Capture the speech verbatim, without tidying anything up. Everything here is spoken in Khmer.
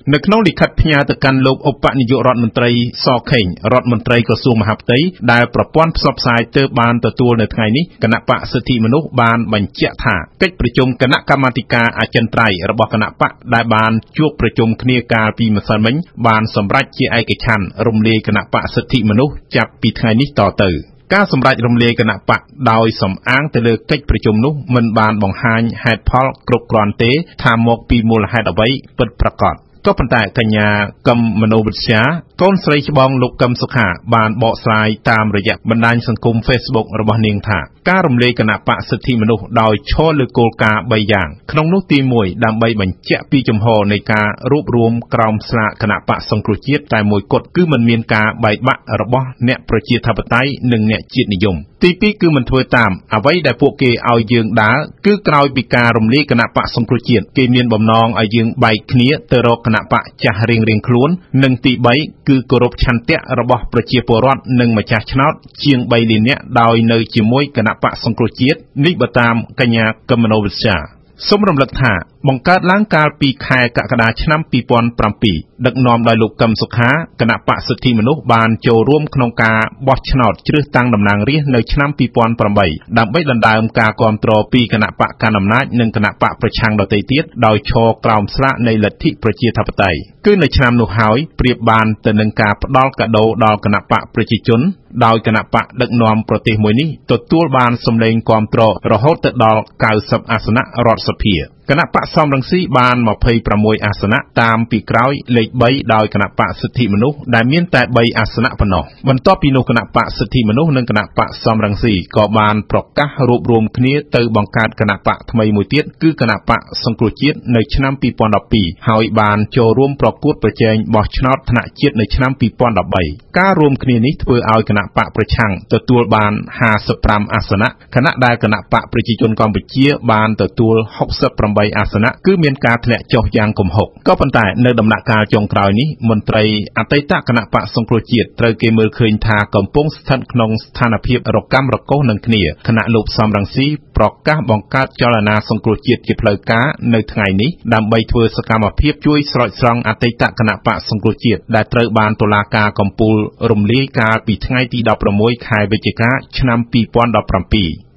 នៅក្នុងលិខិតផ្ញើទៅកាន់លោកឧបនាយករដ្ឋមន្ត្រីសខេងរដ្ឋមន្ត្រីក្រសួងមហាផ្ទៃដែលប្រព័ន្ធផ្សព្វផ្សាយទើបបានទទួលនៅថ្ងៃនេះគណៈបកសិទ្ធិមនុស្សបានបញ្ជាក់ថាកិច្ចប្រជុំគណៈកម្មាធិការអចិន្ត្រៃយ៍របស់គណៈបកដែលបានជួបប្រជុំគ្នាកាលពីម្សិលមិញបានសម្រេចជាឯកច្ឆន្ទរំលាយគណៈបកសិទ្ធិមនុស្សចាប់ពីថ្ងៃនេះតទៅការសម្រេចរំលាយគណៈបកដោយសំអាងទៅលើកិច្ចប្រជុំនោះមិនបានបង្ហាញហេតុផលគ្រប់គ្រាន់ទេថាមកពីមូលហេតុអ្វីពិតប្រាកដក៏ប៉ុន្តែកញ្ញាកឹមមនោវិជ្ជាកូនស្រីច្បងលោកកឹមសុខាបានបកស្រាយតាមរយៈបណ្ដាញសង្គម Facebook របស់នាងថាការរំលាយគណៈបកសិទ្ធិមនុស្សដោយឈរលើគោលការណ៍បីយ៉ាងក្នុងនោះទីមួយដើម្បីបញ្ជាក់ពីជំហរនៃការរួបរวมក្រោមស្លាកគណៈបកសង្គ្រោះជាតិតែមួយគត់គឺមិនមានការបែកបាក់របស់អ្នកប្រជាធិបតេយ្យនិងអ្នកជាតិនិយមទីពីរគឺមិនធ្វើតាមអ្វីដែលពួកគេឲ្យយើងដើរគឺក្រោយពីការរំលាយគណៈបកសង្គ្រោះជាតិគេមានបំណងឲ្យយើងបែកគ្នាទៅរកគណៈបកចាស់រៀងៗខ្លួននិងទីបីគឺគោរពឆន្ទៈរបស់ប្រជាពលរដ្ឋនិងម្ចាស់ឆ្នោតជាងបីលាននាក់ដោយនៅជាមួយគណៈបកសង្គ្រោះជាតិនេះបើតាមកញ្ញាកឹមមនោវិជ្ជាសូមរំលឹកថាបង្កើតឡើងកាលពីខែកក្កដាឆ្នាំពីរពាន់ប្រាំពីរដឹកនាំដោយលោកកឹមសុខាគណៈបកសិទ្ធិមនុស្សបានចូលរួមក្នុងការបោះឆ្នោតជ្រើសតាំងតំណាងរាស្ត្រនៅឆ្នាំពីរពាន់ប្រាំបីដើម្បីដណ្ដើមការគាំទ្រពីគណៈបកកណ្ដាលអំណាចនិងគណៈបកប្រឆាំងដទៃទៀតដោយឈរក្រោមស្លាកនៃលទ្ធិប្រជាធិបតេយ្យគឺនៅឆ្នាំនោះហើយប្រៀបបានទៅនឹងការផ្ដល់កាដូដល់គណៈបកប្រជាជនដោយគណៈបកដឹកនាំប្រទេសមួយនេះទទួលបានសម្លេងគាំទ្ររហូតទៅដល់កៅសិបអាសនៈរដ្ឋសភាគណៈបកសំរងស៊ីបានម្ភៃប្រាំមួយអាសនៈតាមពីក្រោយលេខបីដោយគណៈបកសិទ្ធិមនុស្សដែលមានតែបីអាសនៈប៉ុណ្ណោះបន្ទាប់ពីនោះគណៈបកសិទ្ធិមនុស្សនិងគណៈបកសំរងស៊ីក៏បានប្រកាសរួបរวมគ្នាទៅបង្កើតគណៈបកថ្មីមួយទៀតគឺគណៈបកសង្គ្រោះជាតិនៅឆ្នាំពីរពាន់ដប់ពីរហើយបានចូលរួមប្រកួតប្រជែងបោះឆ្នោតថ្នាក់ជាតិនៅឆ្នាំពីរពាន់ដប់បីការរួមគ្នានេះធ្វើឲ្យគណៈបកប្រឆាំងទទួលបានហាសិបប្រាំអាសនៈខណៈដែលគណៈបកប្រជាជនកម្ពុជាបានទទួលហុកសិបប្រាំបីអាសនៈគឺមានការធ្លាក់ចុះយ៉ាងគំហុកក៏ប៉ុន្តែនៅដំណាក់កាលចុងក្រោយនេះមន្ត្រីអតីតគណៈបកសង្គ្រោះជាតិត្រូវគេមើលឃើញថាកំពុងស្ថិតក្នុងស្ថានភាពរកាំរកូសនឹងគ្នាគណៈលោកសំរងស៊ីប្រកាសបង្កើតចលនាសង្គ្រោះជាតិជាផ្លូវការនៅថ្ងៃនេះដើម្បីធ្វើសកម្មភាពជួយស្រោចស្រង់អតីតគណៈបកសង្គ្រោះជាតិដែលត្រូវបានតុលាការកំពូលរំលាយកាលពីថ្ងៃទីដប់ប្រាំមួយខែវិច្ឆិកាឆ្នាំពីរពាន់ដប់ប្រាំពីរ